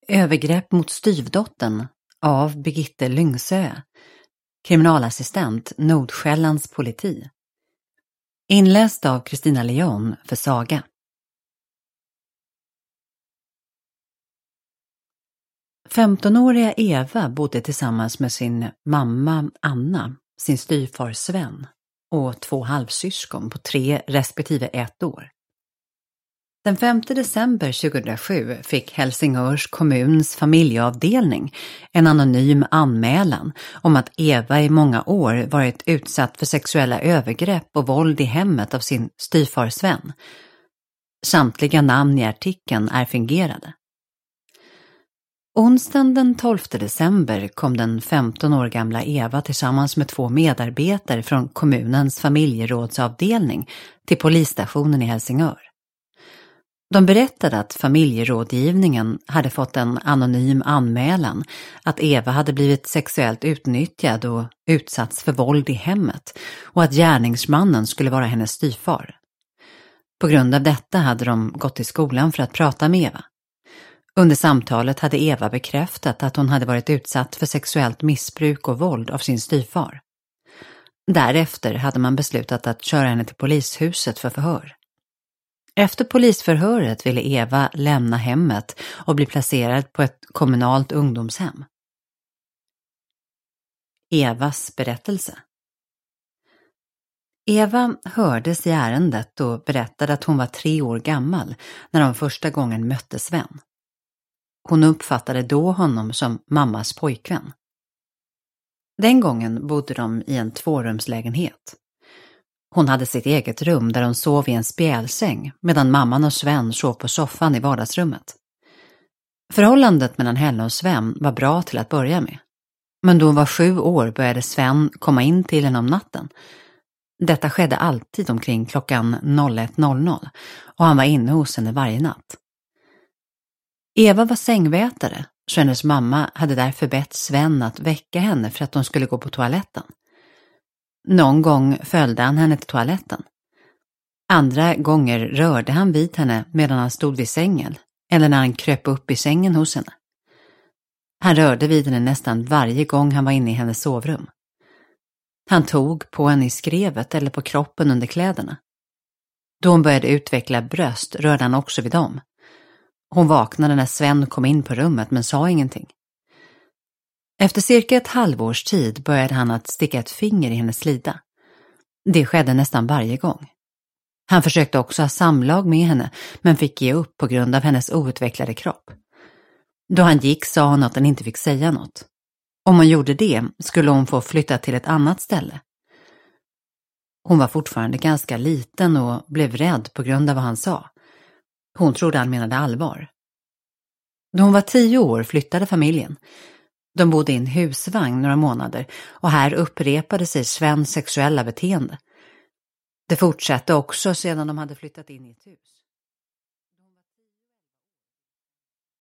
Övergrepp mot styvdottern av Birgitte Lyngsö, kriminalassistent Nordsjällands politi. Inläst av Kristina Leon för Saga. Femtonåriga Eva bodde tillsammans med sin mamma Anna, sin styvfar Sven och 2 halvsyskon på 3 respektive 1 år. Den 5 december 2007 fick Helsingörs kommuns familjeavdelning en anonym anmälan om att Eva i många år varit utsatt för sexuella övergrepp och våld i hemmet av sin styvfar Sven. Samtliga namn i artikeln är fingerade. Onsdagen den 12 december kom den 15 år gamla Eva tillsammans med 2 medarbetare från kommunens familjerådsavdelning till polisstationen i Helsingör. De berättade att familjerådgivningen hade fått en anonym anmälan att Eva hade blivit sexuellt utnyttjad och utsatts för våld i hemmet och att gärningsmannen skulle vara hennes styvfar. På grund av detta hade de gått till skolan för att prata med Eva. Under samtalet hade Eva bekräftat att hon hade varit utsatt för sexuellt missbruk och våld av sin styvfar. Därefter hade man beslutat att köra henne till polishuset för förhör. Efter polisförhöret ville Eva lämna hemmet och bli placerad på ett kommunalt ungdomshem. Evas berättelse. Eva hördes i ärendet och berättade att hon var 3 år gammal när de första gången mötte Sven. Hon uppfattade då honom som mammas pojkvän. Den gången bodde de i en 2-rumslägenhet. Hon hade sitt eget rum där hon sov i en spjälsäng medan mamman och Sven sov på soffan i vardagsrummet. Förhållandet mellan henne och Sven var bra till att börja med. Men då hon var 7 år började Sven komma in till henne om natten. Detta skedde alltid omkring klockan 01.00 och han var inne hos henne varje natt. Eva var sängvätare så hennes mamma hade därför bett Sven att väcka henne för att hon skulle gå på toaletten. Någon gång följde han henne till toaletten. Andra gånger rörde han vid henne medan han stod vid sängen eller när han kröp upp i sängen hos henne. Han rörde vid henne nästan varje gång han var inne i hennes sovrum. Han tog på henne i skrevet eller på kroppen under kläderna. Då hon började utveckla bröst rörde han också vid dem. Hon vaknade när Sven kom in på rummet men sa ingenting. Efter cirka ett halvårs tid började han att sticka ett finger i hennes slida. Det skedde nästan varje gång. Han försökte också ha samlag med henne men fick ge upp på grund av hennes outvecklade kropp. Då han gick sa hon att han inte fick säga något. Om hon gjorde det skulle hon få flytta till ett annat ställe. Hon var fortfarande ganska liten och blev rädd på grund av vad han sa. Hon trodde han menade allvar. Då hon var 10 år flyttade familjen. De bodde i en husvagn några månader och här upprepade sig Svens sexuella beteende. Det fortsatte också sedan de hade flyttat in i ett hus.